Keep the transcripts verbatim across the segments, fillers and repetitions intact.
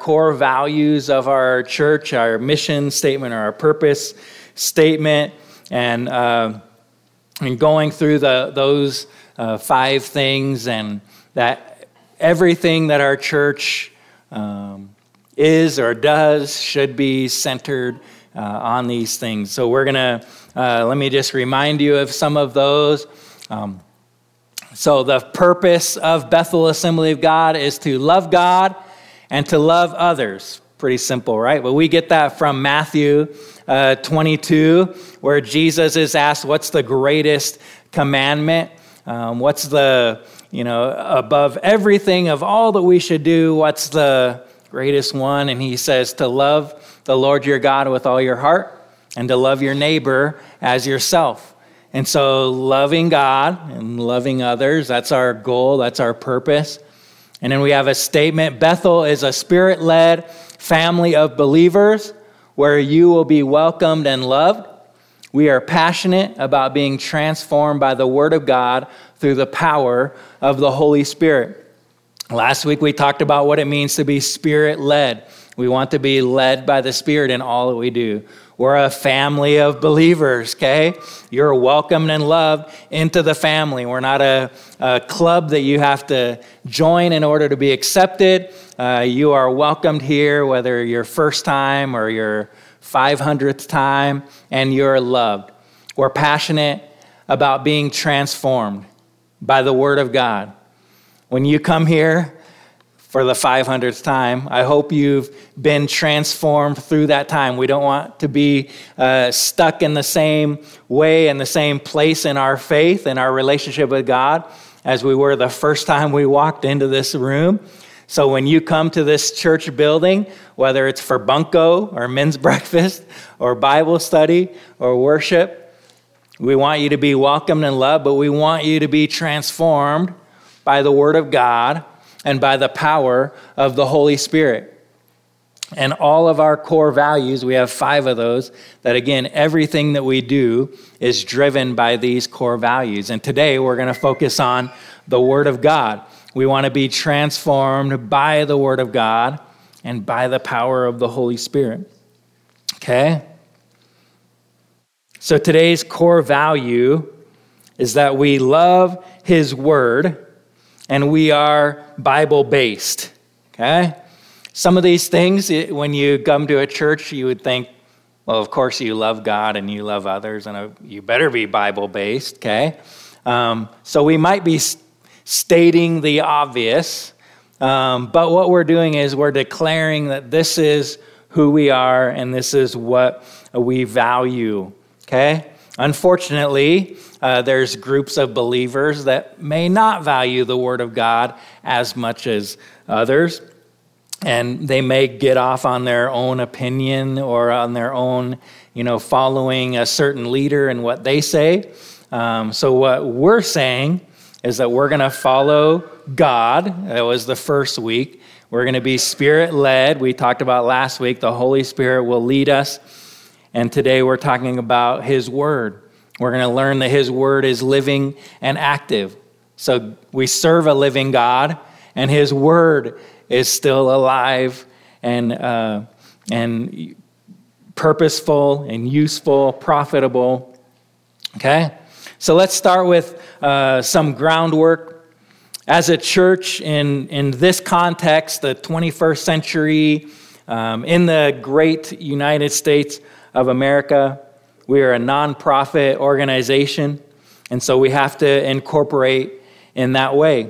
core values of our church, our mission statement or our purpose statement, and uh, and going through the those uh, five things, and that everything that our church um, is or does should be centered uh, on these things. So we're gonna uh, let me just remind you of some of those. Um, so the purpose of Bethel Assembly of God is to love God and to love others. Pretty simple, right? But we get that from Matthew uh, twenty-two, where Jesus is asked, what's the greatest commandment? Um, what's the, you know, above everything of all that we should do, what's the greatest one? And he says to love the Lord your God with all your heart and to love your neighbor as yourself. And so loving God and loving others, that's our goal, that's our purpose. And then we have a statement, Bethel is a spirit-led family of believers where you will be welcomed and loved. We are passionate about being transformed by the Word of God through the power of the Holy Spirit. Last week we talked about what it means to be Spirit-led. We want to be led by the Spirit in all that we do. We're a family of believers, okay? You're welcomed and loved into the family. We're not a, a club that you have to join in order to be accepted. Uh, you are welcomed here, whether your first time or your five hundredth time, and you're loved. We're passionate about being transformed by the Word of God. When you come here for the five hundredth time, I hope you've been transformed through that time. We don't want to be uh, stuck in the same way, in the same place in our faith and our relationship with God as we were the first time we walked into this room. So when you come to this church building, whether it's for bunco or men's breakfast or Bible study or worship, we want you to be welcomed and loved, but we want you to be transformed by the Word of God and by the power of the Holy Spirit. And all of our core values, we have five of those, that again, everything that we do is driven by these core values. And today we're going to focus on the Word of God. We want to be transformed by the Word of God and by the power of the Holy Spirit. Okay? So today's core value is that we love His Word and we are Bible-based. Okay? Some of these things, when you come to a church, you would think, well, of course you love God and you love others, and you better be Bible-based, okay? Um, so we might be stating the obvious, um, but what we're doing is we're declaring that this is who we are and this is what we value, okay? Unfortunately, uh, there's groups of believers that may not value the Word of God as much as others, and they may get off on their own opinion or on their own, you know, following a certain leader and what they say. Um, so what we're saying is that we're going to follow God. That was the first week. We're going to be Spirit-led. We talked about last week, the Holy Spirit will lead us. And today we're talking about His Word. We're going to learn that His Word is living and active. So we serve a living God, and His Word is still alive and uh, and purposeful and useful, profitable. Okay? So let's start with uh, some groundwork. As a church in, in this context, the twenty-first century, um, in the great United States of America, we are a nonprofit organization, and so we have to incorporate in that way.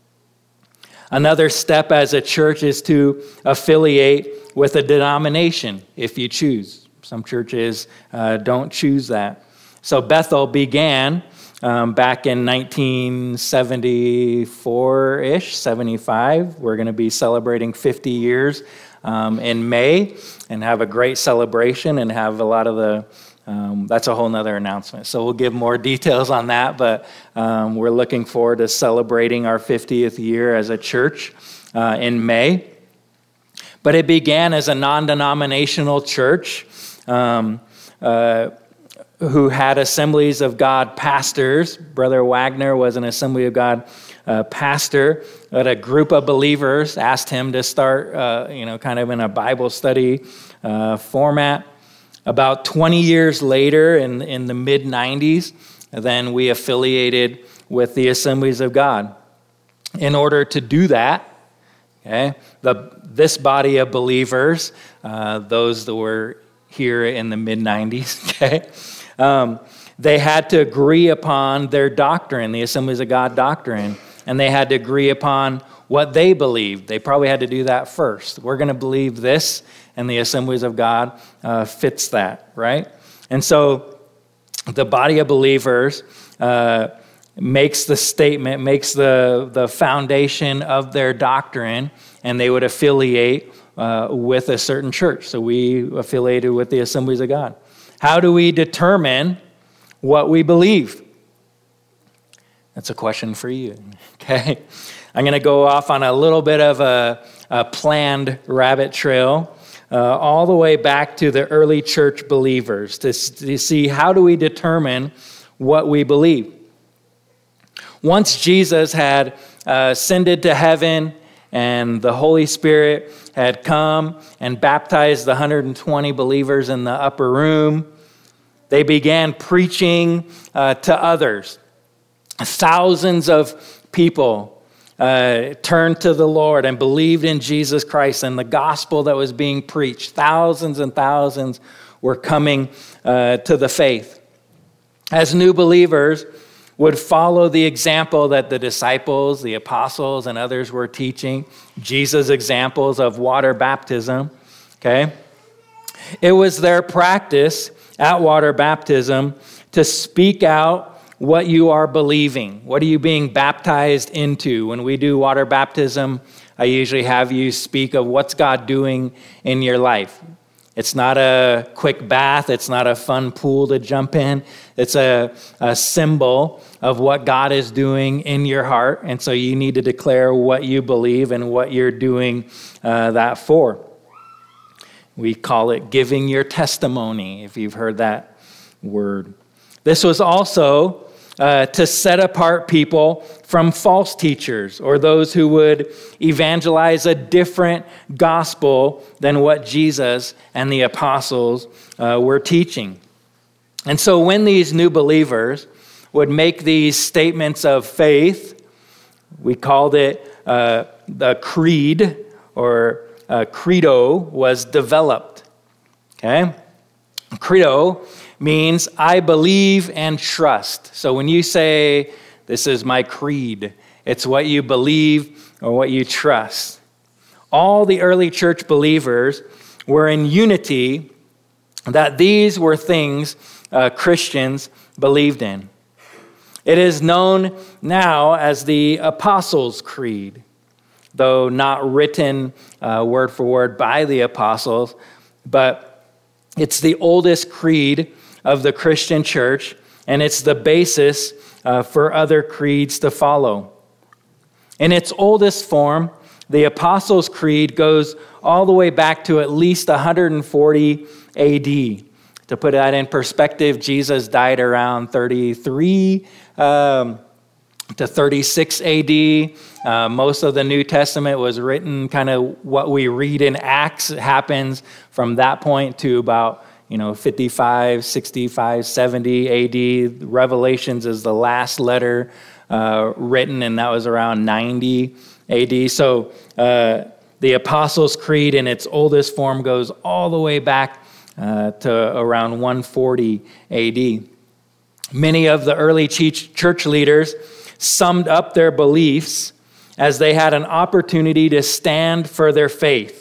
Another step as a church is to affiliate with a denomination if you choose. Some churches uh, don't choose that. So Bethel began um, back in nineteen seventy-four-ish, seventy-five. We're going to be celebrating fifty years um, in May and have a great celebration and have a lot of the Um, that's a whole nother announcement. So we'll give more details on that, but um, we're looking forward to celebrating our fiftieth year as a church uh, in May. But it began as a non-denominational church um, uh, who had Assemblies of God pastors. Brother Wagner was an Assembly of God uh, pastor, but a group of believers asked him to start, uh, you know, kind of in a Bible study uh, format. About twenty years later, in, in the mid nineties, then we affiliated with the Assemblies of God. In order to do that, okay, the this body of believers, uh, those that were here in the mid nineties, okay, um, they had to agree upon their doctrine, the Assemblies of God doctrine, and they had to agree upon what they believed. They probably had to do that first. We're going to believe this, and the Assemblies of God uh, fits that, right? And so the body of believers uh, makes the statement, makes the, the foundation of their doctrine, and they would affiliate uh, with a certain church. So we affiliated with the Assemblies of God. How do we determine what we believe? That's a question for you, okay? I'm going to go off on a little bit of a, a planned rabbit trail, uh, all the way back to the early church believers to, to see how do we determine what we believe. Once Jesus had uh, ascended to heaven and the Holy Spirit had come and baptized the one hundred twenty believers in the upper room, they began preaching uh, to others. Thousands of people uh, turned to the Lord and believed in Jesus Christ and the gospel that was being preached. Thousands and thousands were coming uh, to the faith. As new believers would follow the example that the disciples, the apostles, and others were teaching, Jesus' examples of water baptism, okay? It was their practice at water baptism to speak out what you are believing. What are you being baptized into? When we do water baptism, I usually have you speak of what's God doing in your life. It's not a quick bath. It's not a fun pool to jump in. It's a, a symbol of what God is doing in your heart. And so you need to declare what you believe and what you're doing uh, that for. We call it giving your testimony, if you've heard that word. This was also uh, to set apart people from false teachers or those who would evangelize a different gospel than what Jesus and the apostles uh, were teaching. And so when these new believers would make these statements of faith, we called it uh, the creed, or uh, credo was developed. Okay? Credo means I believe and trust. So when you say, this is my creed, it's what you believe or what you trust. All the early church believers were in unity that these were things uh, Christians believed in. It is known now as the Apostles' Creed, though not written uh, word for word by the apostles, but it's the oldest creed of the Christian church, and it's the basis uh, for other creeds to follow. In its oldest form, the Apostles' Creed goes all the way back to at least one hundred forty A D. To put that in perspective, Jesus died around thirty-three um, to thirty-six A D. Uh, most of the New Testament was written, kind of what we read in Acts happens from that point to about you know, fifty-five, sixty-five, seventy A D. Revelations is the last letter uh, written, and that was around ninety A D. So uh, the Apostles' Creed in its oldest form goes all the way back uh, to around one forty A D. Many of the early church leaders summed up their beliefs as they had an opportunity to stand for their faith.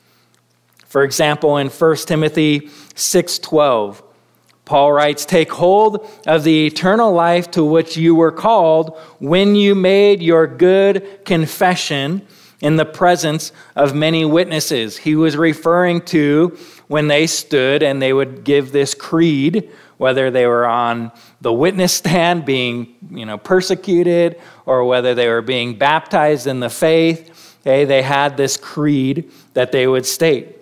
For example, in First Timothy six twelve, Paul writes, "Take hold of the eternal life to which you were called when you made your good confession in the presence of many witnesses." He was referring to when they stood and they would give this creed, whether they were on the witness stand being, you know, persecuted, or whether they were being baptized in the faith. Okay, they had this creed that they would state.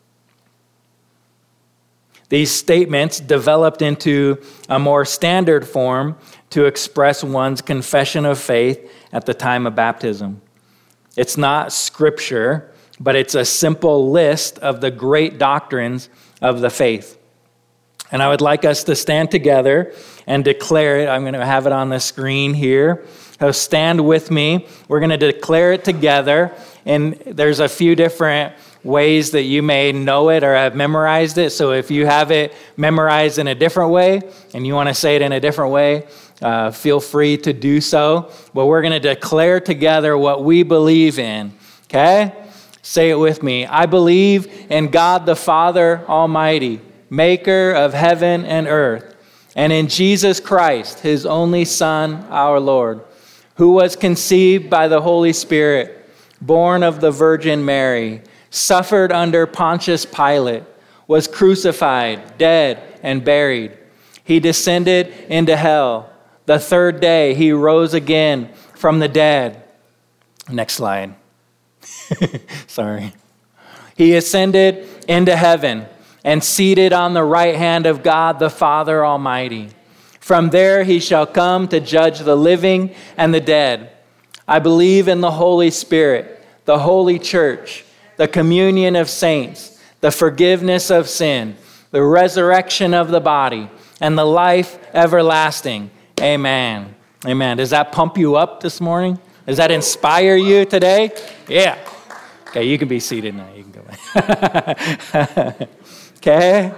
These statements developed into a more standard form to express one's confession of faith at the time of baptism. It's not scripture, but it's a simple list of the great doctrines of the faith. And I would like us to stand together and declare it. I'm going to have it on the screen here. So stand with me. We're going to declare it together. And there's a few different ways that you may know it or have memorized it. So if you have it memorized in a different way and you want to say it in a different way, uh, feel free to do so. But we're going to declare together what we believe in. Okay? Say it with me. I believe in God the Father Almighty, maker of heaven and earth, and in Jesus Christ, his only Son, our Lord, who was conceived by the Holy Spirit, born of the Virgin Mary, suffered under Pontius Pilate, was crucified, dead, and buried. He descended into hell. The third day he rose again from the dead. Next slide. Sorry. He ascended into heaven and seated on the right hand of God the Father Almighty. From there he shall come to judge the living and the dead. I believe in the Holy Spirit, the holy church, the communion of saints, the forgiveness of sin, the resurrection of the body, and the life everlasting. Amen. Amen. Does that pump you up this morning? Does that inspire you today? Yeah. Okay, you can be seated now. You can go back. Okay?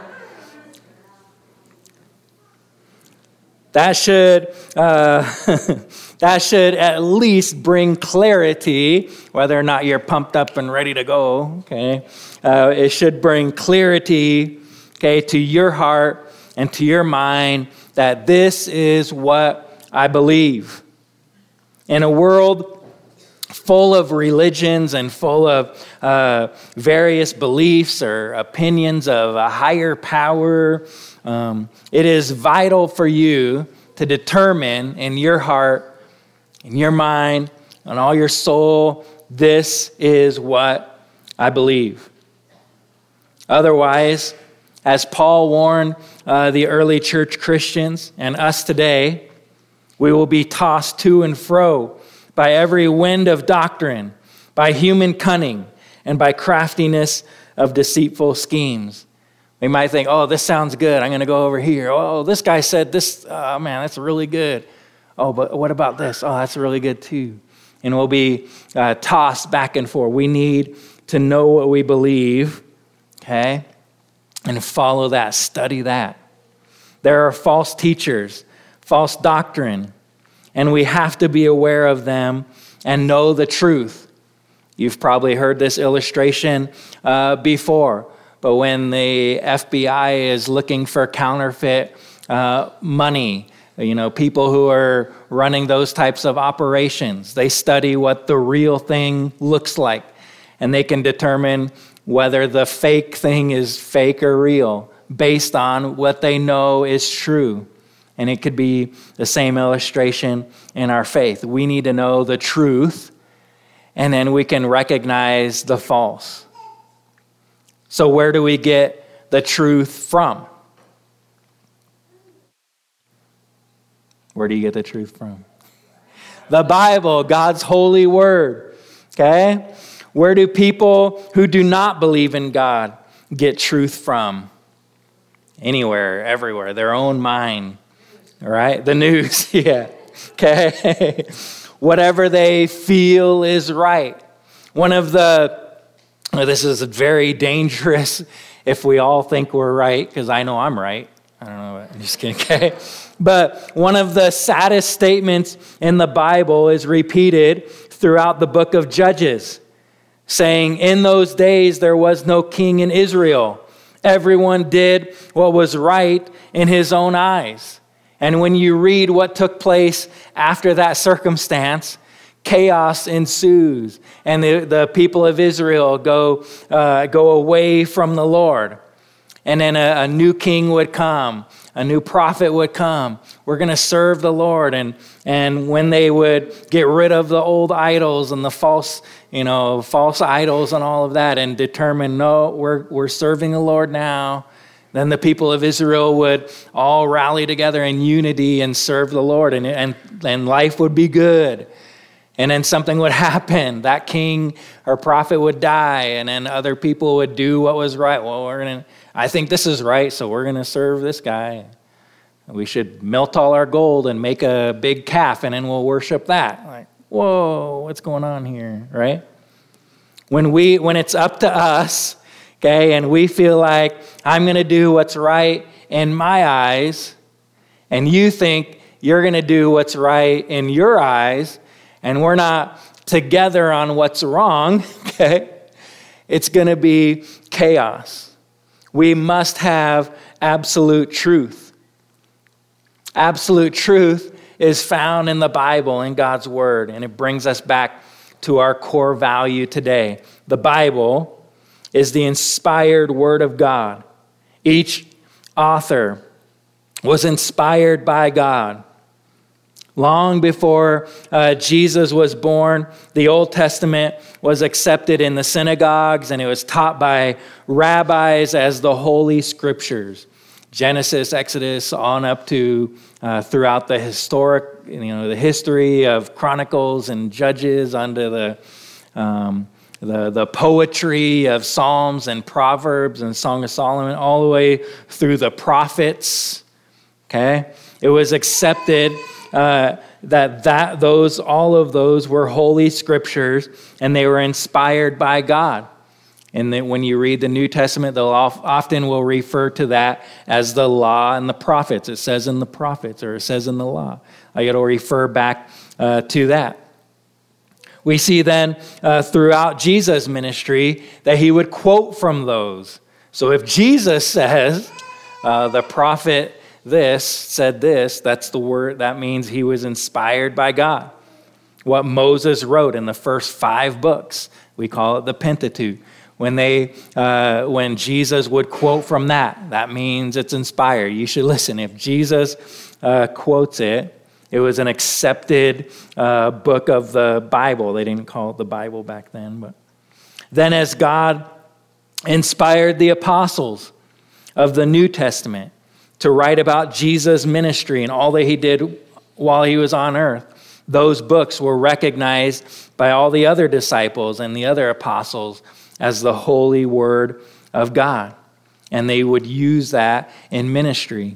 That should uh, that should at least bring clarity, whether or not you're pumped up and ready to go. Okay, uh, it should bring clarity, okay, to your heart and to your mind that this is what I believe. In a world full of religions and full of uh, various beliefs or opinions of a higher power, um, it is vital for you to determine in your heart, in your mind, and all your soul, this is what I believe. Otherwise, as Paul warned uh, the early church Christians and us today, we will be tossed to and fro by every wind of doctrine, by human cunning, and by craftiness of deceitful schemes. We might think, oh, this sounds good. I'm going to go over here. Oh, this guy said this. Oh, man, that's really good. Oh, but what about this? Oh, that's really good too. And we'll be uh, tossed back and forth. We need to know what we believe, okay, and follow that, study that. There are false teachers, false doctrine, and we have to be aware of them and know the truth. You've probably heard this illustration uh, before, but when the F B I is looking for counterfeit uh, money, you know, people who are running those types of operations, they study what the real thing looks like, and they can determine whether the fake thing is fake or real based on what they know is true. And it could be the same illustration in our faith. We need to know the truth, and then we can recognize the false. So where do we get the truth from? Where do you get the truth from? The Bible, God's holy word. Okay? Where do people who do not believe in God get truth from? Anywhere, everywhere, their own mind. All right, the news, yeah, okay. Whatever they feel is right. One of the, well, this is very dangerous if we all think we're right, because I know I'm right. I don't know, I'm just kidding, okay. But one of the saddest statements in the Bible is repeated throughout the book of Judges, saying, in those days there was no king in Israel. Everyone did what was right in his own eyes. And when you read what took place after that circumstance, chaos ensues, and the, the people of Israel go uh, go away from the Lord. And then a, a new king would come, a new prophet would come. We're going to serve the Lord. And and when they would get rid of the old idols and the false, you know, false idols and all of that, and determine, no, we're we're serving the Lord now. Then the people of Israel would all rally together in unity and serve the Lord, and, and, and life would be good. And then something would happen. That king or prophet would die, and then other people would do what was right. Well, we're gonna, I think this is right, so we're going to serve this guy. We should melt all our gold and make a big calf, and then we'll worship that. Like, whoa, what's going on here, right? When we, when it's up to us, okay, and we feel like I'm going to do what's right in my eyes, and you think you're going to do what's right in your eyes, and we're not together on what's wrong, okay, it's going to be chaos. We must have absolute truth. Absolute truth is found in the Bible, in God's Word, and it brings us back to our core value today. The Bible is the inspired Word of God. Each author was inspired by God. Long before uh, Jesus was born, the Old Testament was accepted in the synagogues, and it was taught by rabbis as the Holy Scriptures. Genesis, Exodus, on up to uh, throughout the historic, you know, the history of Chronicles and Judges, under the um, the the poetry of Psalms and Proverbs and Song of Solomon, all the way through the prophets. Okay, it was accepted. Uh, that that those all of those were holy scriptures, and they were inspired by God. And then when you read the New Testament, they'll often will refer to that as the law and the prophets. It says in the prophets, or it says in the law. It'll refer back uh, to that. We see then uh, throughout Jesus' ministry that he would quote from those. So if Jesus says, uh, the prophet this said this, that's the word, that means he was inspired by God. What Moses wrote in the first five books, we call it the Pentateuch. When they, uh, when Jesus would quote from that, that means it's inspired. You should listen. If Jesus uh, quotes it, it was an accepted uh, book of the Bible. They didn't call it the Bible back then. But then as God inspired the apostles of the New Testament to write about Jesus' ministry and all that he did while he was on earth, those books were recognized by all the other disciples and the other apostles as the holy word of God. And they would use that in ministry.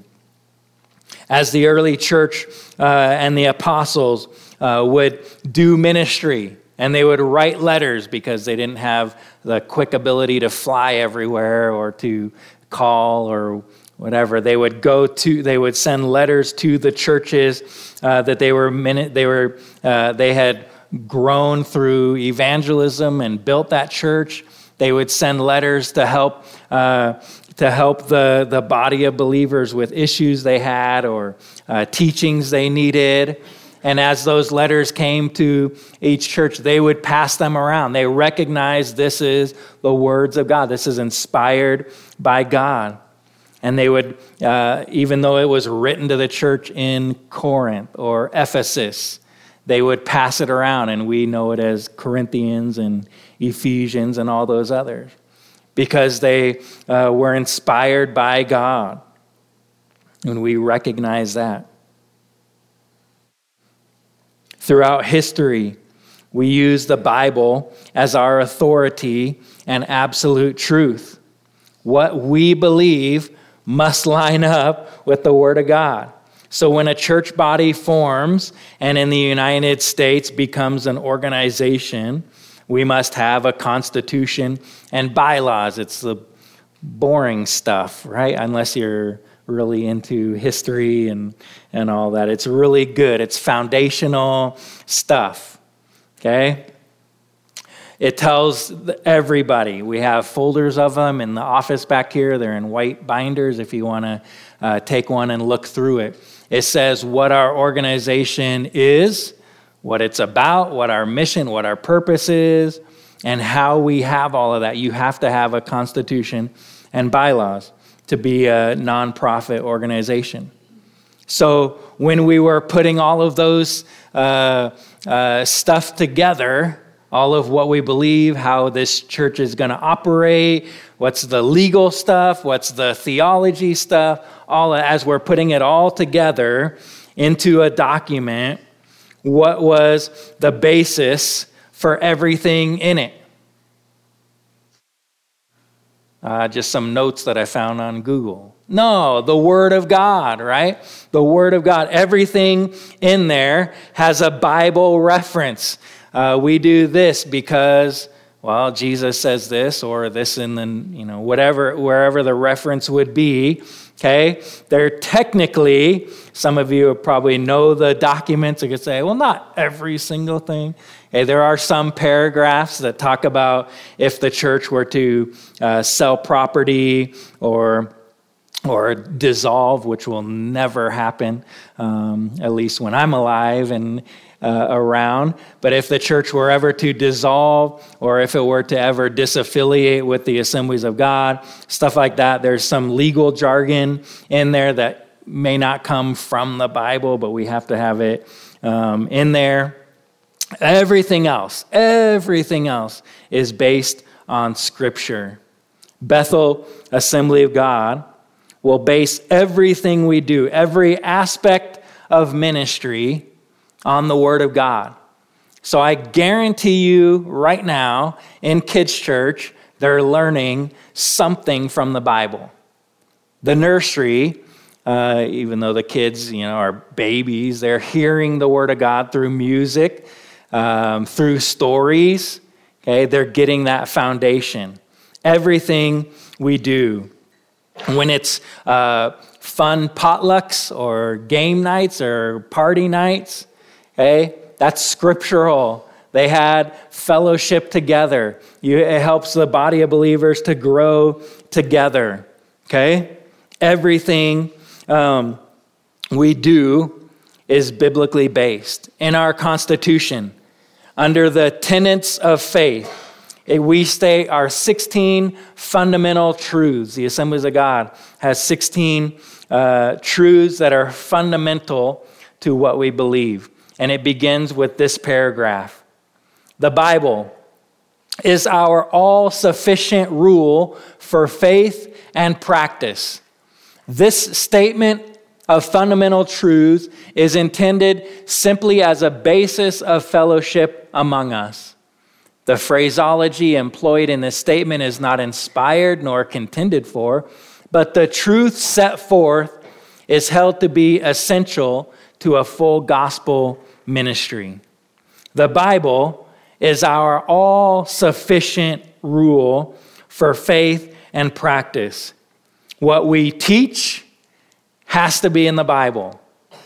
As the early church uh, and the apostles uh, would do ministry, and they would write letters because they didn't have the quick ability to fly everywhere or to call or whatever, they would go to, they would send letters to the churches uh, that they were, they were, uh, they had grown through evangelism and built that church. They would send letters to help, uh, to help the the body of believers with issues they had or uh, teachings they needed. And as those letters came to each church, they would pass them around. They recognized this is the words of God. This is inspired by God. And they would, uh, even though it was written to the church in Corinth or Ephesus, they would pass it around, and we know it as Corinthians and Ephesians and all those others, because they uh, were inspired by God. And we recognize that. Throughout history, we use the Bible as our authority and absolute truth. What we believe must line up with the Word of God. So when a church body forms and in the United States becomes an organization, we must have a constitution and bylaws. It's the boring stuff, right? Unless you're really into history and, and all that. It's really good. It's foundational stuff, okay? It tells everybody. We have folders of them in the office back here. They're in white binders if you want to uh, take one and look through it. It says what our organization is, what it's about, what our mission, what our purpose is, and how we have all of that. You have to have a constitution and bylaws to be a nonprofit organization. So when we were putting all of those uh, uh, stuff together, all of what we believe, how this church is going to operate, what's the legal stuff, what's the theology stuff, all as we're putting it all together into a document, what was the basis for everything in it? Uh, just some notes that I found on Google. No, the Word of God, right? The Word of God. Everything in there has a Bible reference. Uh, we do this because, well, Jesus says this, or this in the, you know, whatever, wherever the reference would be. Okay, they're technically, some of you probably know the documents. You could say, well, not every single thing. Okay, there are some paragraphs that talk about if the church were to uh, sell property or or dissolve, which will never happen, um, at least when I'm alive and uh, around. But if the church were ever to dissolve, or if it were to ever disaffiliate with the Assemblies of God, stuff like that, there's some legal jargon in there that may not come from the Bible, but we have to have it um, in there. Everything else, everything else is based on Scripture. Bethel Assembly of God will base everything we do, every aspect of ministry, on the Word of God. So I guarantee you right now in kids' church, they're learning something from the Bible. The nursery, uh, even though the kids, you know, are babies, they're hearing the Word of God through music, um, through stories. Okay, they're getting that foundation. Everything we do. When it's uh, fun potlucks or game nights or party nights, okay, that's scriptural. They had fellowship together. You, it helps the body of believers to grow together, okay? Everything um, we do is biblically based. In our Constitution, under the tenets of faith, we state our sixteen fundamental truths. The Assemblies of God has sixteen uh, truths that are fundamental to what we believe. And it begins with this paragraph. The Bible is our all-sufficient rule for faith and practice. This statement of fundamental truths is intended simply as a basis of fellowship among us. The phraseology employed in this statement is not inspired nor contended for, but the truth set forth is held to be essential to a full gospel ministry. The Bible is our all-sufficient rule for faith and practice. What we teach has to be in the Bible.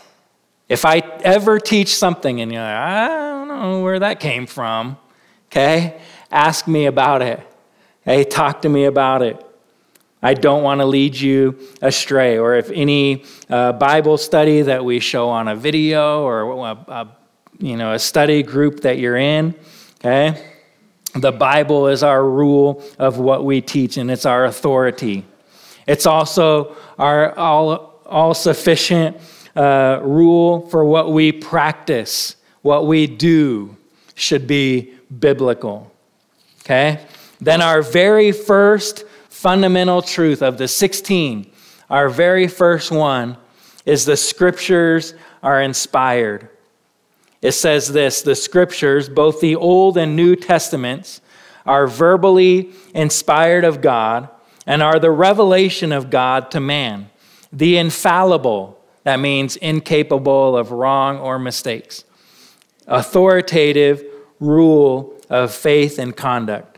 If I ever teach something and you're like, I don't know where that came from, okay, ask me about it. Hey, talk to me about it. I don't want to lead you astray. Or if any uh, Bible study that we show on a video or a, a, you know, a study group that you're in, okay, the Bible is our rule of what we teach, and it's our authority. It's also our all, all-sufficient uh, rule for what we practice. What we do should be biblical, okay? Then our very first fundamental truth of the sixteen, our very first one is the Scriptures are inspired. It says this, the Scriptures, both the Old and New Testaments, are verbally inspired of God and are the revelation of God to man. The infallible, that means incapable of wrong or mistakes. Authoritative rule of faith and conduct.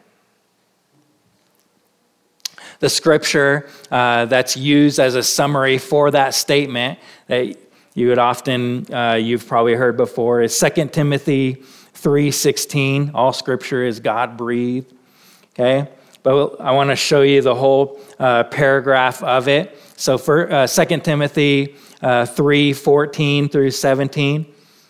The scripture uh, that's used as a summary for that statement that you would often, uh, you've probably heard before, is Second Timothy three sixteen. All scripture is God-breathed. Okay? But I want to show you the whole uh, paragraph of it. So for uh, Second Timothy uh, three fourteen through seventeen.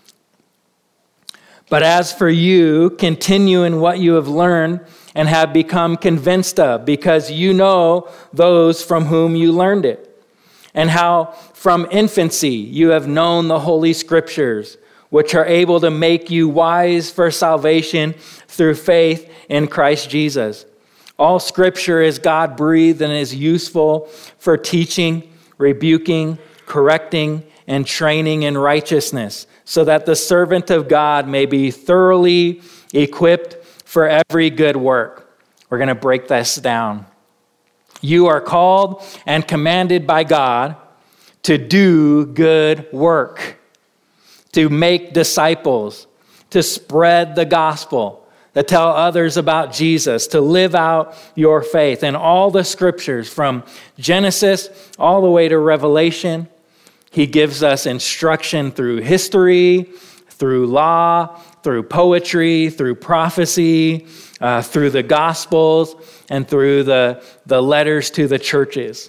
But as for you, continue in what you have learned and have become convinced of, because you know those from whom you learned it, and how from infancy you have known the Holy Scriptures, which are able to make you wise for salvation through faith in Christ Jesus. All Scripture is God-breathed and is useful for teaching, rebuking, correcting, and training in righteousness, so that the servant of God may be thoroughly equipped for every good work. We're going to break this down. You are called and commanded by God to do good work, to make disciples, to spread the gospel, to tell others about Jesus, to live out your faith. And all the scriptures from Genesis all the way to Revelation, he gives us instruction through history, through law, through poetry, through prophecy, uh, through the Gospels, and through the, the letters to the churches.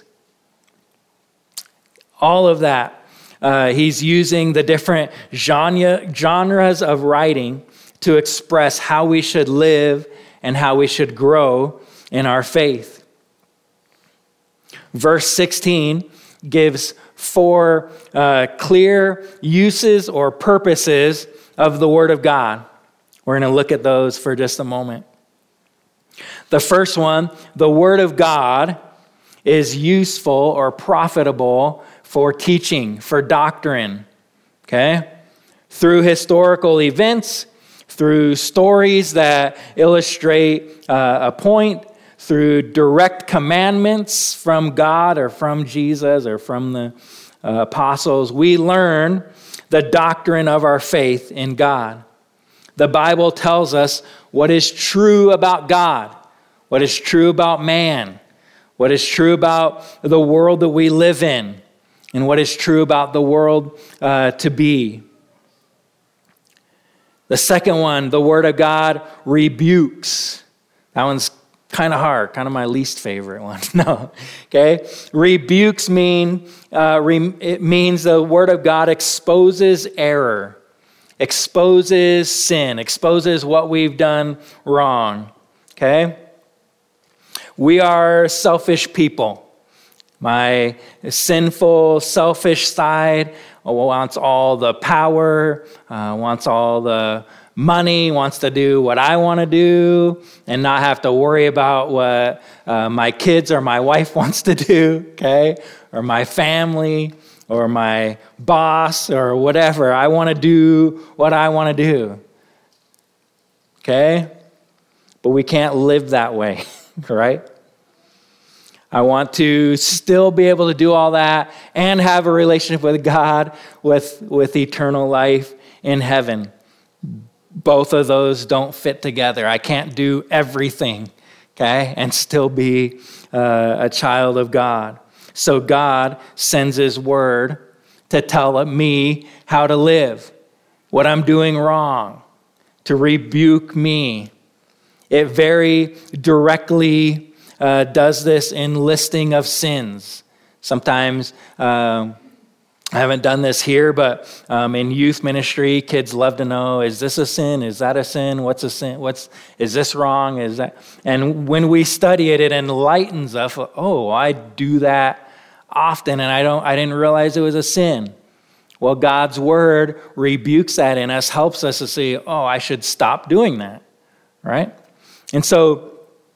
All of that, uh, he's using the different genre, genres of writing to express how we should live and how we should grow in our faith. Verse sixteen gives four uh, clear uses or purposes of the Word of God. We're going to look at those for just a moment. The first one, the Word of God is useful or profitable for teaching, for doctrine, okay? Through historical events, through stories that illustrate uh, a point, through direct commandments from God or from Jesus or from the uh, apostles, we learn the doctrine of our faith in God. The Bible tells us what is true about God, what is true about man, what is true about the world that we live in, and what is true about the world uh, to be. The second one, the Word of God rebukes. That one's kind of hard, kind of my least favorite one. No, okay? Rebukes mean, uh, re- it means the Word of God exposes error, exposes sin, exposes what we've done wrong, okay? We are selfish people. My sinful, selfish side wants all the power, uh, wants all the money, wants to do what I want to do and not have to worry about what uh, my kids or my wife wants to do, okay? Or my family or my boss or whatever. I want to do what I want to do, okay? But we can't live that way, right? I want to still be able to do all that and have a relationship with God, with, with eternal life in heaven. Both of those don't fit together. I can't do everything, okay, and still be uh, a child of God. So God sends his word to tell me how to live, what I'm doing wrong, to rebuke me. It very directly Uh, does this in listing of sins. Sometimes, uh, I haven't done this here, but um, in youth ministry, kids love to know, is this a sin? Is that a sin? What's a sin? What's, is this wrong? Is that? And when we study it, it enlightens us. Oh, I do that often, and I don't. I didn't realize it was a sin. Well, God's word rebukes that in us, helps us to see, oh, I should stop doing that, right? And so,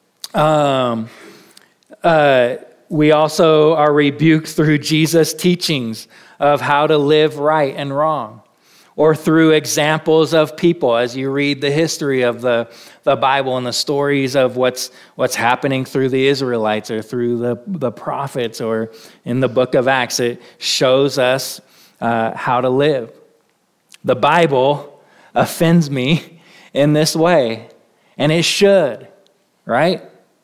Um, uh, we also are rebuked through Jesus' teachings of how to live right and wrong, or through examples of people as you read the history of the, the Bible and the stories of what's what's happening through the Israelites or through the, the prophets or in the book of Acts. It shows us uh, how to live. The Bible offends me in this way, and it should, right?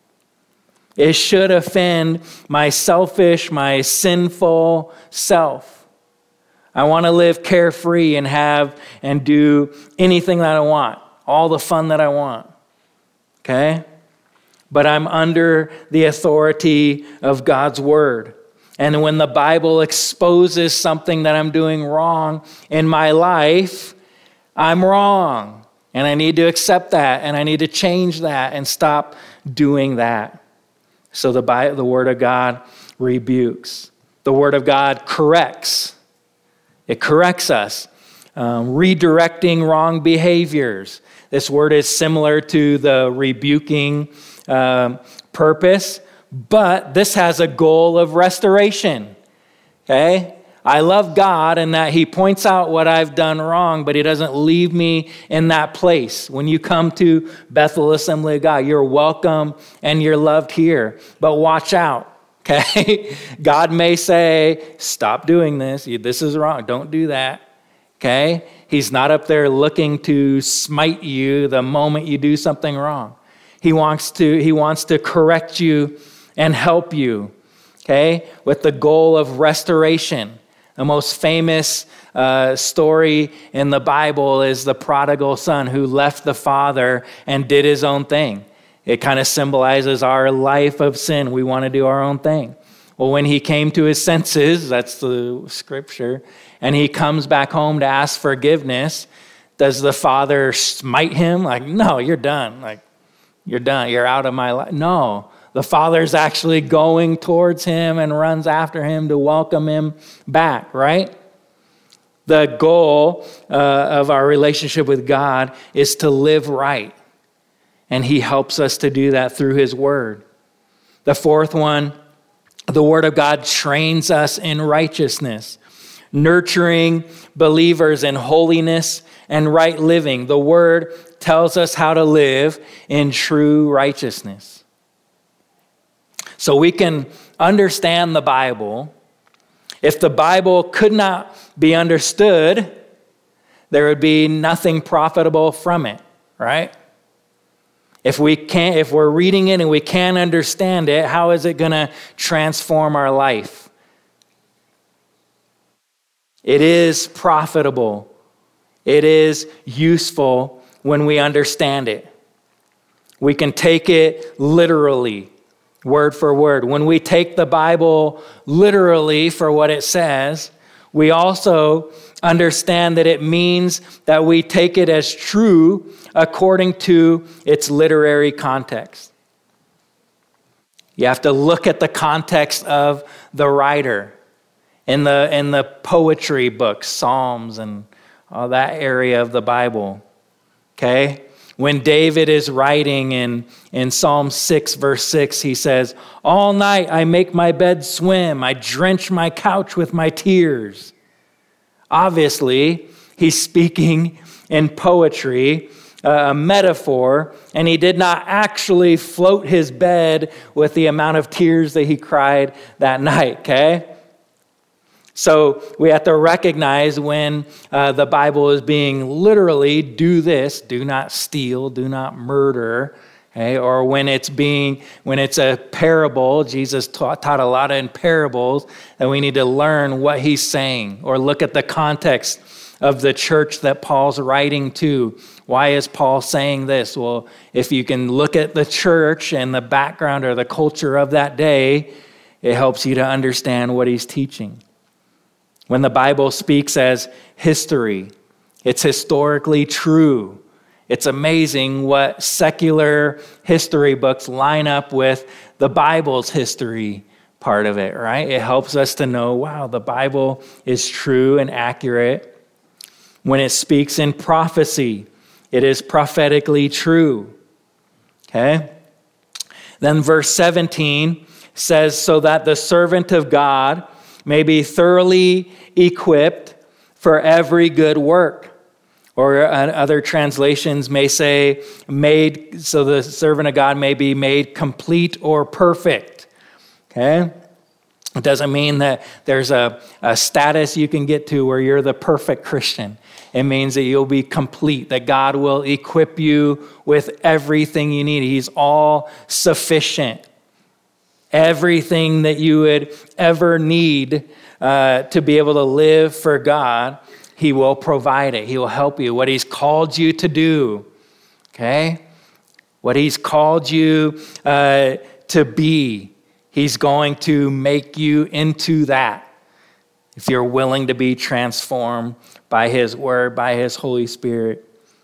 It should offend my selfish, my sinful self. I want to live carefree and have and do anything that I want, all the fun that I want, okay? But I'm under the authority of God's word. And when the Bible exposes something that I'm doing wrong in my life, I'm wrong. And I need to accept that, and I need to change that and stop doing that. So the Bible, the Word of God rebukes. The Word of God corrects. It corrects us, um, redirecting wrong behaviors. This word is similar to the rebuking um, purpose, but this has a goal of restoration. Okay? I love God in that he points out what I've done wrong, but he doesn't leave me in that place. When you come to Bethel Assembly of God, you're welcome and you're loved here. But watch out, okay? God may say, stop doing this. This is wrong. Don't do that, okay? He's not up there looking to smite you the moment you do something wrong. He wants to, he wants to correct you and help you, okay, with the goal of restoration. The most famous uh, story in the Bible is the prodigal son who left the father and did his own thing. It kind of symbolizes our life of sin. We want to do our own thing. Well, when he came to his senses, that's the scripture, and he comes back home to ask forgiveness, does the father smite him? Like, no, you're done. Like, you're done. You're out of my life. No. The father's actually going towards him and runs after him to welcome him back, right? The goal uh, of our relationship with God is to live right. And he helps us to do that through his word. The fourth one, the word of God trains us in righteousness, nurturing believers in holiness and right living. The word tells us how to live in true righteousness. So we can understand the Bible. If the Bible could not be understood, there would be nothing profitable from it, right? If we can't, if we're reading it and we can't understand it, how is it going to transform our life? It is profitable. It is useful when we understand it. We can take it literally. Word for word. When we take the Bible literally for what it says, we also understand that it means that we take it as true according to its literary context. You have to look at the context of the writer. In the, in the poetry books, Psalms and all that area of the Bible, okay? When David is writing in, in Psalm six, verse six, he says, all night I make my bed swim. I drench my couch with my tears. Obviously, he's speaking in poetry, a metaphor, and he did not actually float his bed with the amount of tears that he cried that night, okay? So we have to recognize when uh, the Bible is being literally, do this, do not steal, do not murder, okay? Or when it's being, when it's a parable, Jesus taught, taught a lot in parables, and we need to learn what he's saying or look at the context of the church that Paul's writing to. Why is Paul saying this? Well, if you can look at the church and the background or the culture of that day, it helps you to understand what he's teaching. When the Bible speaks as history, it's historically true. It's amazing what secular history books line up with the Bible's history part of it, right? It helps us to know, wow, the Bible is true and accurate. When it speaks in prophecy, it is prophetically true, okay? Then verse seventeen says, so that the servant of God may be thoroughly equipped for every good work. Or other translations may say, made, so the servant of God may be made complete or perfect. Okay? It doesn't mean that there's a, a status you can get to where you're the perfect Christian. It means that you'll be complete, that God will equip you with everything you need. He's all sufficient. Everything that you would ever need uh, to be able to live for God, he will provide it. He will help you. What he's called you to do, okay? What he's called you uh, to be, he's going to make you into that if you're willing to be transformed by his word, by his Holy Spirit.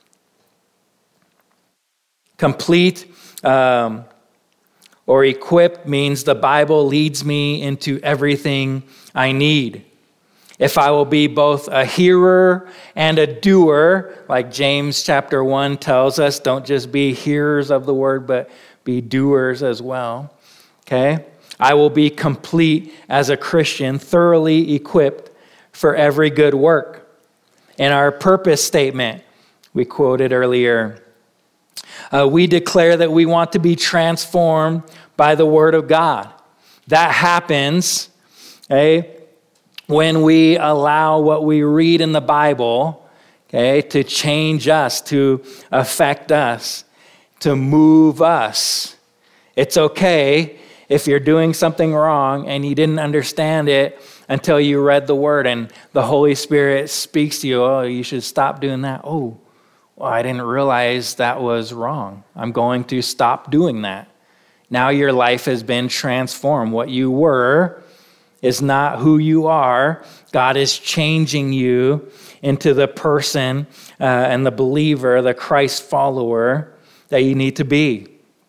Complete um, or equipped means the Bible leads me into everything I need. If I will be both a hearer and a doer, like James chapter one tells us, don't just be hearers of the word, but be doers as well, okay? I will be complete as a Christian, thoroughly equipped for every good work. In our purpose statement, we quoted earlier, uh, we declare that we want to be transformed by the Word of God. That happens, okay, when we allow what we read in the Bible, okay, to change us, to affect us, to move us. It's okay if you're doing something wrong and you didn't understand it until you read the Word and the Holy Spirit speaks to you. Oh, you should stop doing that. Oh, well, I didn't realize that was wrong. I'm going to stop doing that. Now your life has been transformed. What you were is not who you are. God is changing you into the person uh, and the believer, the Christ follower that you need to be.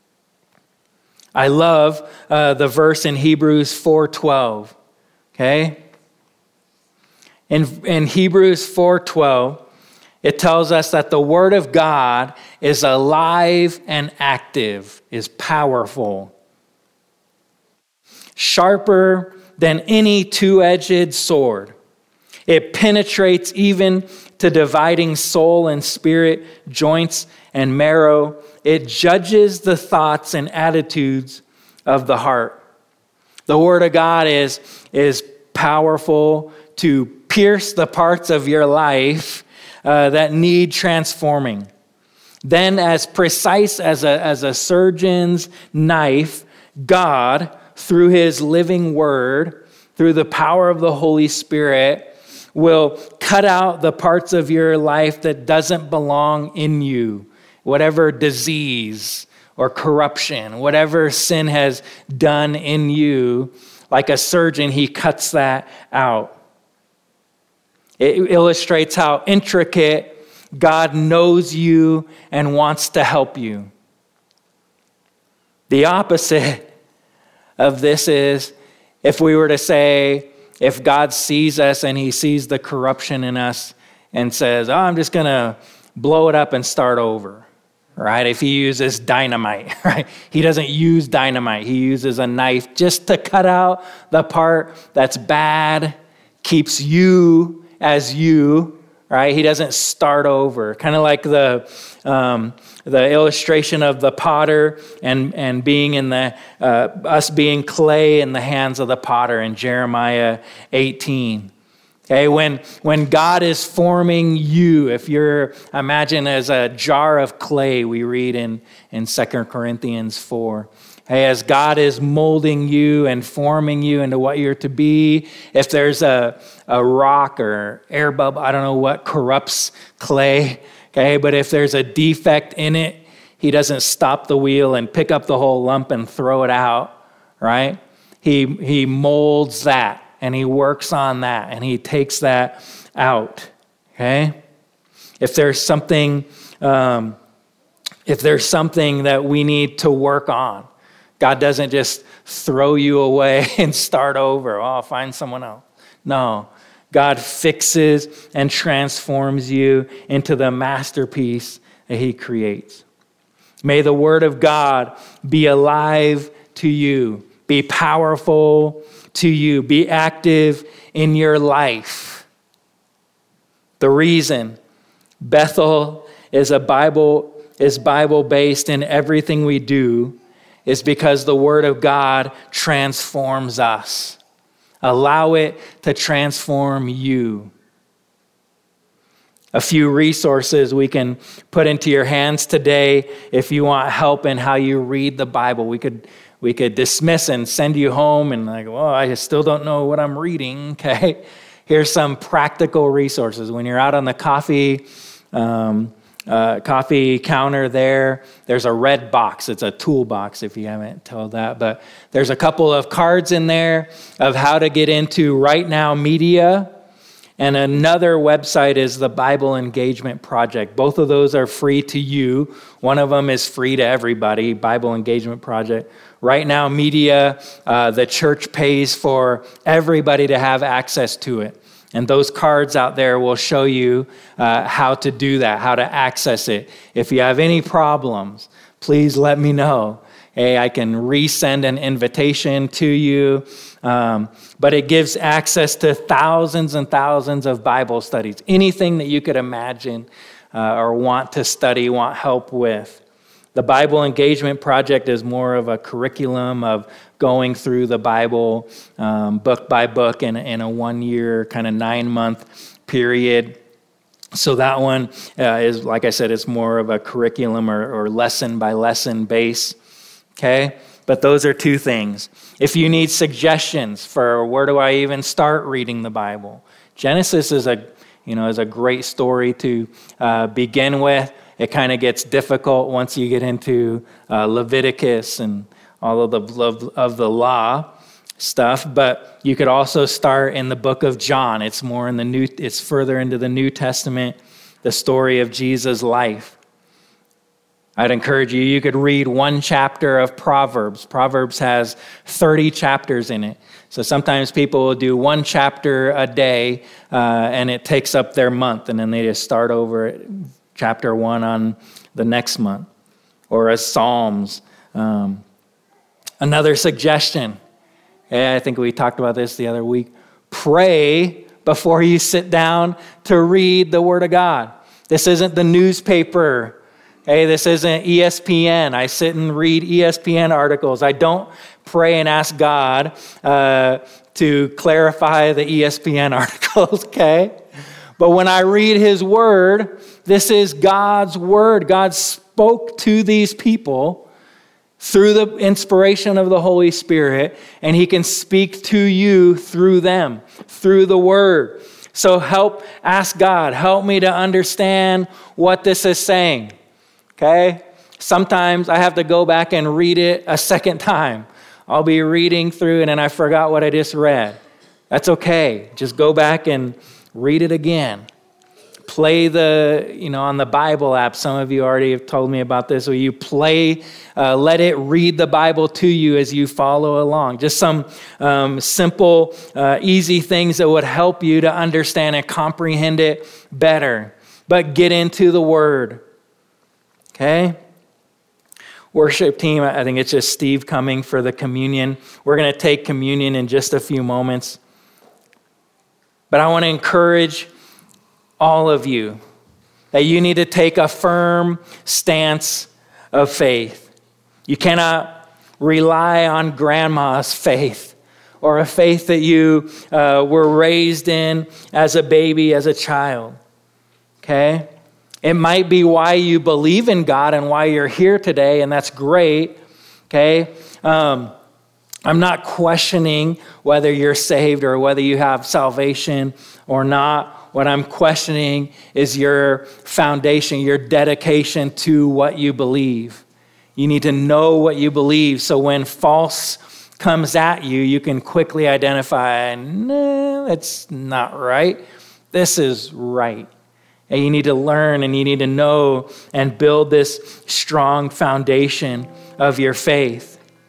I love uh, the verse in Hebrews four twelve. Okay? In, in Hebrews four twelve, it tells us that the Word of God is alive and active, is powerful, sharper than any two-edged sword. It penetrates even to dividing soul and spirit, joints and marrow. It judges the thoughts and attitudes of the heart. The Word of God is, is powerful to pierce the parts of your life uh, that need transforming. Then, as precise as a, as a surgeon's knife, God, through His living Word, through the power of the Holy Spirit, will cut out the parts of your life that doesn't belong in you. Whatever disease or corruption, whatever sin has done in you, like a surgeon, He cuts that out. It illustrates how intricate God knows you and wants to help you. The opposite of this is if we were to say, if God sees us and He sees the corruption in us and says, oh, I'm just going to blow it up and start over, right? If He uses dynamite, right? He doesn't use dynamite. He uses a knife just to cut out the part that's bad, keeps you as you, right? He doesn't start over. Kind of like the um, the illustration of the potter and, and being in the, uh, us being clay in the hands of the potter in Jeremiah eighteen. Okay, when, when God is forming you, if you're, imagine as a jar of clay, we read in, in Second Corinthians four. Hey, as God is molding you and forming you into what you're to be, if there's a, a rock or air bubble, I don't know what corrupts clay, okay, but if there's a defect in it, He doesn't stop the wheel and pick up the whole lump and throw it out, right? He, he molds that and He works on that and He takes that out, okay? If there's something, um, if there's something that we need to work on, God doesn't just throw you away and start over. Oh, I'll find someone else. No, God fixes and transforms you into the masterpiece that He creates. May the Word of God be alive to you, be powerful to you, be active in your life. The reason Bethel is a Bible is Bible-based in everything we do is because the Word of God transforms us. Allow it to transform you. A few resources we can put into your hands today if you want help in how you read the Bible. We could we could dismiss and send you home and like, well, I still don't know what I'm reading, okay? Here's some practical resources. When you're out on the coffee um, Uh, coffee counter there, there's a red box. It's a toolbox if you haven't told that. But there's a couple of cards in there of how to get into Right Now Media. And another website is the Bible Engagement Project. Both of those are free to you. One of them is free to everybody, Bible Engagement Project. Right Now Media, uh, the church pays for everybody to have access to it. And those cards out there will show you uh, how to do that, how to access it. If you have any problems, please let me know. Hey, I can resend an invitation to you. Um, but it gives access to thousands and thousands of Bible studies, anything that you could imagine uh, or want to study, want help with. The Bible Engagement Project is more of a curriculum of going through the Bible um, book by book in, in a one-year, kind of nine-month period. So that one uh, is, like I said, it's more of a curriculum or, or lesson-by-lesson base, okay? But those are two things. If you need suggestions for where do I even start reading the Bible, Genesis is a, you know, is a great story to uh, begin with. It kind of gets difficult once you get into uh, Leviticus and all of the of, of the law stuff. But you could also start in the book of John. It's more in the new. It's further into the New Testament, the story of Jesus' life. I'd encourage you. You could read one chapter of Proverbs. Proverbs has thirty chapters in it. So sometimes people will do one chapter a day, uh, and it takes up their month, and then they just start over it. Chapter one on the next month, or as Psalms. Um, another suggestion, I think we talked about this the other week, pray before you sit down to read the Word of God. This isn't the newspaper. Hey, this isn't E S P N. I sit and read E S P N articles. I don't pray and ask God uh, to clarify the E S P N articles, okay? But when I read His Word, this is God's Word. God spoke to these people through the inspiration of the Holy Spirit, and He can speak to you through them, through the Word. So help, ask God, help me to understand what this is saying, okay? Sometimes I have to go back and read it a second time. I'll be reading through and then I forgot what I just read. That's okay. Just go back and read it again. Play the, you know, on the Bible app. Some of you already have told me about this. Where you play, uh, let it read the Bible to you as you follow along. Just some um, simple, uh, easy things that would help you to understand and comprehend it better. But get into the Word. Okay? Worship team, I think it's just Steve coming for the communion. We're going to take communion in just a few moments. But I want to encourage all of you that you need to take a firm stance of faith. You cannot rely on grandma's faith or a faith that you uh, were raised in as a baby, as a child. Okay? It might be why you believe in God and why you're here today, and that's great. Okay? Um, I'm not questioning whether you're saved or whether you have salvation or not. What I'm questioning is your foundation, your dedication to what you believe. You need to know what you believe so when false comes at you, you can quickly identify, no, that's not right. This is right. And you need to learn and you need to know and build this strong foundation of your faith.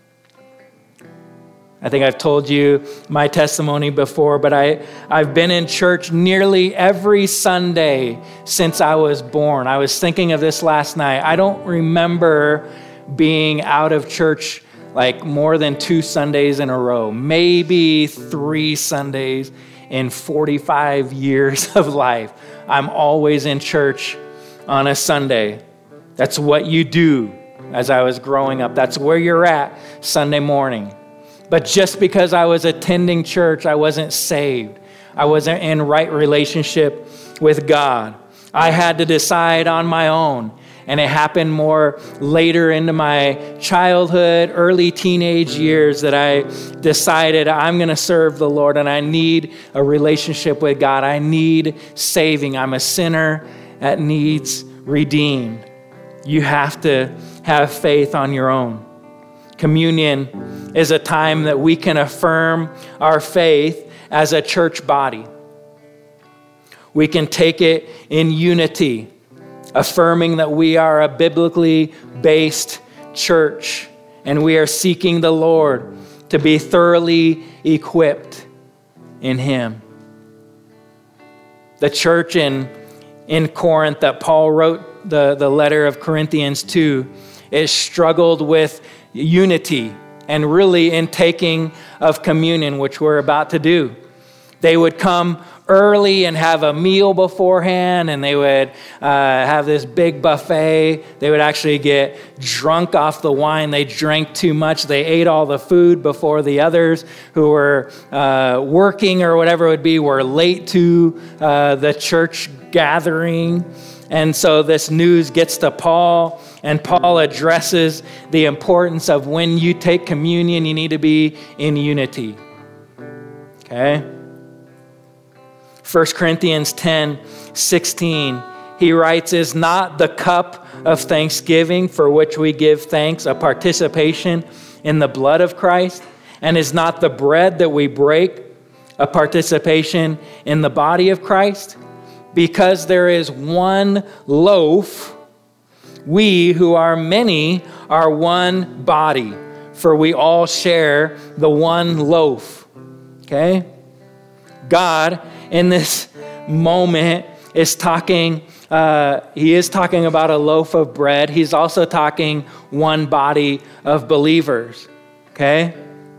I think I've told you my testimony before, but I, I've been in church nearly every Sunday since I was born. I was thinking of this last night. I don't remember being out of church like more than two Sundays in a row, maybe three Sundays in forty-five years of life. I'm always in church on a Sunday. That's what you do as I was growing up. That's where you're at Sunday morning. But just because I was attending church, I wasn't saved. I wasn't in right relationship with God. I had to decide on my own. And it happened more later into my childhood, early teenage years that I decided I'm going to serve the Lord and I need a relationship with God. I need saving. I'm a sinner that needs redeemed. You have to have faith on your own. Communion is a time that we can affirm our faith as a church body. We can take it in unity, affirming that we are a biblically based church and we are seeking the Lord to be thoroughly equipped in Him. The church in, in Corinth that Paul wrote the, the letter of Corinthians to, it struggled with unity and really in taking of communion, which we're about to do. They would come early and have a meal beforehand, and they would uh, have this big buffet. They would actually get drunk off the wine. They drank too much. They ate all the food before the others who were uh, working or whatever it would be were late to uh, the church gathering. And so this news gets to Paul, and Paul addresses the importance of when you take communion, you need to be in unity. Okay? First Corinthians ten sixteen, he writes, "Is not the cup of thanksgiving for which we give thanks a participation in the blood of Christ? And is not the bread that we break a participation in the body of Christ? Because there is one loaf, we who are many are one body, for we all share the one loaf." Okay? God, in this moment, is talking, uh, he is talking about a loaf of bread. He's also talking one body of believers. Okay?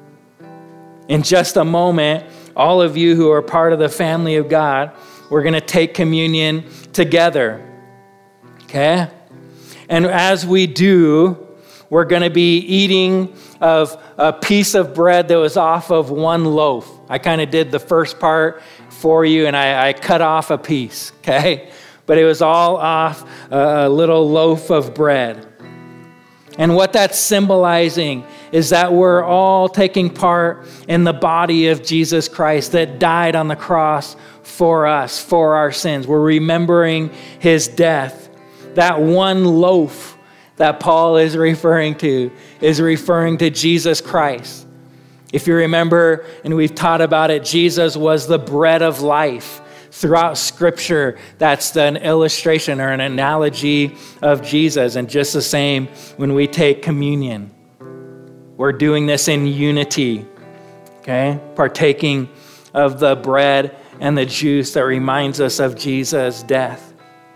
In just a moment, all of you who are part of the family of God, we're going to take communion together. Okay? And as we do, we're going to be eating of a piece of bread that was off of one loaf. I kind of did the first part for you, and I, I cut off a piece, okay? But it was all off a little loaf of bread. And what that's symbolizing is that we're all taking part in the body of Jesus Christ that died on the cross for us, for our sins. We're remembering his death. That one loaf that Paul is referring to is referring to Jesus Christ. If you remember, and we've taught about it, Jesus was the bread of life. Throughout Scripture, that's an illustration or an analogy of Jesus. And just the same when we take communion. We're doing this in unity, okay? Partaking of the bread and the juice that reminds us of Jesus' death.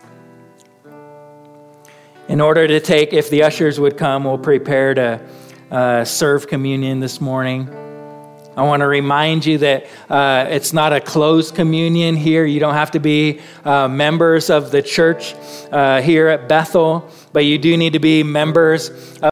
In order to take, if the ushers would come, we'll prepare to uh, serve communion this morning. I want to remind you that uh, it's not a closed communion here. You don't have to be uh, members of the church uh, here at Bethel, but you do need to be members of